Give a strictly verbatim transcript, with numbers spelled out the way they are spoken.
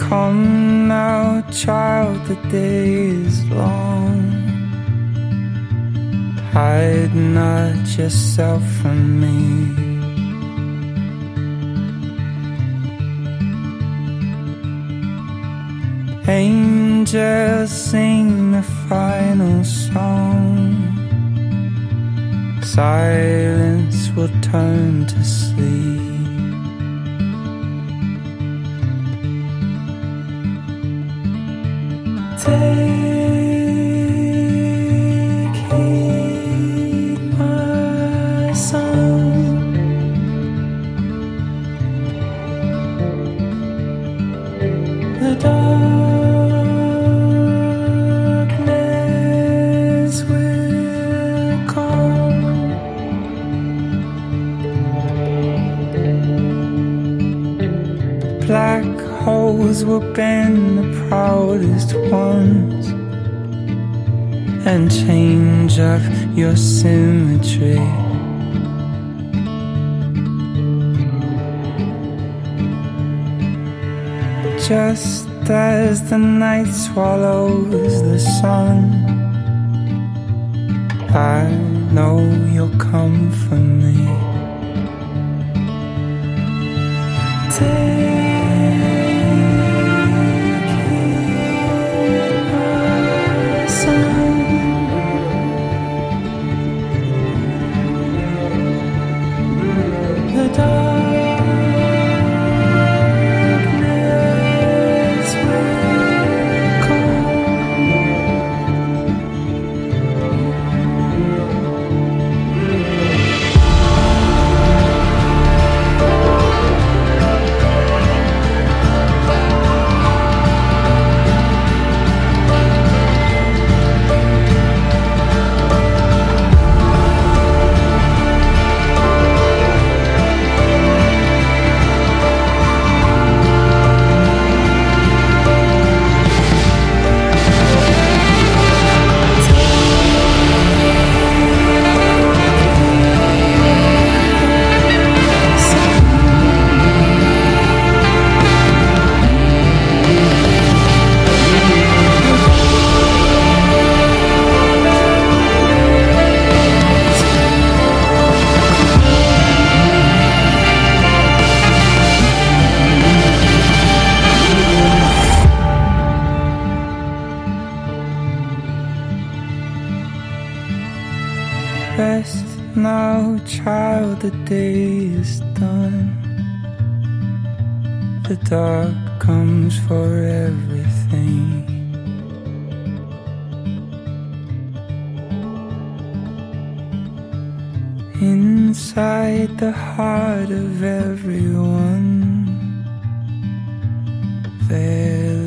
Come now, child, the day is long. Hide not yourself from me. Angels sing the final song. Silence will turn to sleep. Take heed, my son. The darkness will come. Black holes will bend the proudest ones and change up your symmetry. Just as the night swallows the sun, I know you'll come for me. Take rest now, child, the day is done. The dark comes for everything. Inside the heart of everyone, there